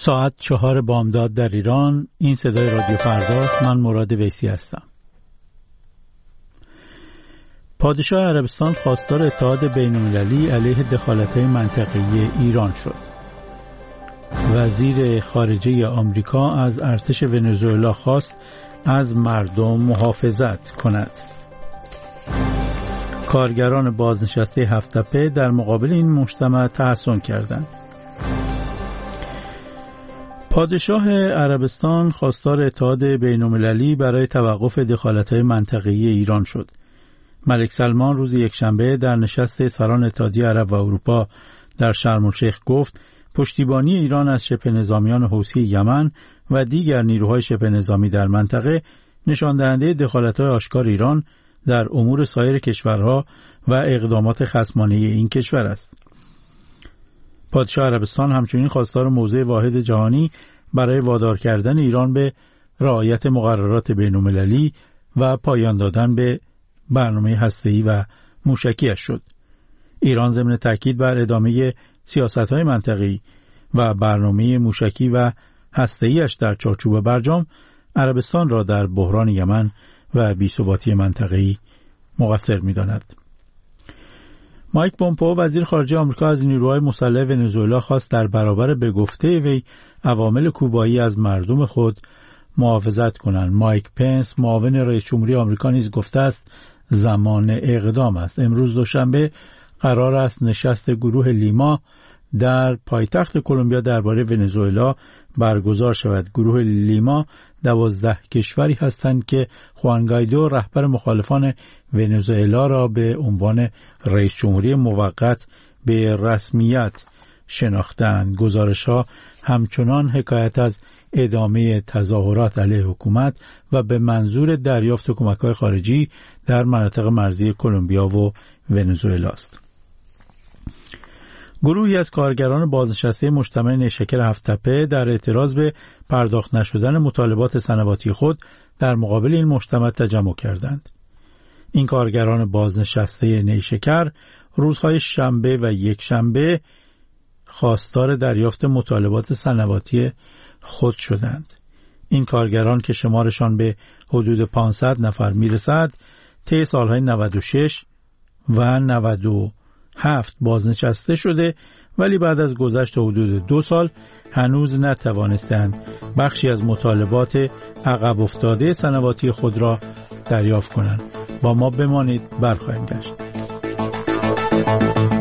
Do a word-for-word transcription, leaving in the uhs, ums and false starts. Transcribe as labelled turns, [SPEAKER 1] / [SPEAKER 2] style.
[SPEAKER 1] ساعت چهار بامداد در ایران. این صدای رادیو فرداست. من مراد ویسی هستم. پادشاه عربستان خواستار اتحاد بین‌المللی علیه دخالت‌های منطقه‌ای ایران شد. وزیر خارجه آمریکا از ارتش ونزوئلا خواست از مردم محافظت کند. کارگران بازنشسته هفت‌تپه در مقابل این مجتمع تحصن کردند. پادشاه عربستان خواستار اتحاد بین‌المللی برای توقف دخالت‌های منطقه‌ای ایران شد. ملک سلمان روز یکشنبه در نشست سران اتحادیه عرب و اروپا در شرم الشیخ گفت پشتیبانی ایران از شبه نظامیان حوثی یمن و دیگر نیروهای شبه نظامی در منطقه نشان دهنده دخالت‌های آشکار ایران در امور سایر کشورها و اقدامات خصمانه این کشور است. پادشاه عربستان همچنین خواستار موضع واحد جهانی برای وادار کردن ایران به رعایت مقررات بین‌المللی و پایان دادن به برنامه هسته‌ای و موشکی‌اش شد. ایران ضمن تاکید بر ادامه سیاست‌های منطقه‌ای و برنامه موشکی و هسته‌ای‌اش در چارچوب برجام، عربستان را در بحران یمن و بی‌ثباتی منطقه‌ای مقصر می‌داند. مایک پومپئو وزیر خارجه آمریکا از نیروهای مسلح ونزوئلا خواست در برابر به گفته وی عوامل کوبایی از مردم خود محافظت کنند. مایک پنس معاون رئیس جمهوری آمریکا نیز گفته است زمان اقدام است. امروز دوشنبه قرار است نشست گروه لیما در پایتخت کلمبیا درباره ونزوئلا برگزار شود. گروه لیما دوازده کشوری هستند که خوان گایدو رهبر مخالفان ونزوئلا را به عنوان رئیس جمهوری موقت به رسمیت شناختند. گزارش‌ها همچنان حکایت از ادامه تظاهرات علیه حکومت و به منظور دریافت کمک‌های خارجی در مناطق مرزی کلمبیا و ونزوئلا است. گروهی از کارگران بازنشسته مجتمع نیشکر هفت‌تپه در اعتراض به پرداخت نشدن مطالبات سنواتی خود در مقابل این مجتمع تجمع کردند. این کارگران بازنشسته نیشکر روزهای شنبه و یک شنبه خواستار دریافت مطالبات سنواتی خود شدند. این کارگران که شمارشان به حدود پانصد نفر میرسد، طی سالهای نود و شش و نود و هفت بازنشسته شده، ولی بعد از گذشت حدود دو سال هنوز نتوانستند بخشی از مطالبات عقب افتاده سنواتی خود را دریافت کنند. با ما بمانید، برخواهیم گشت.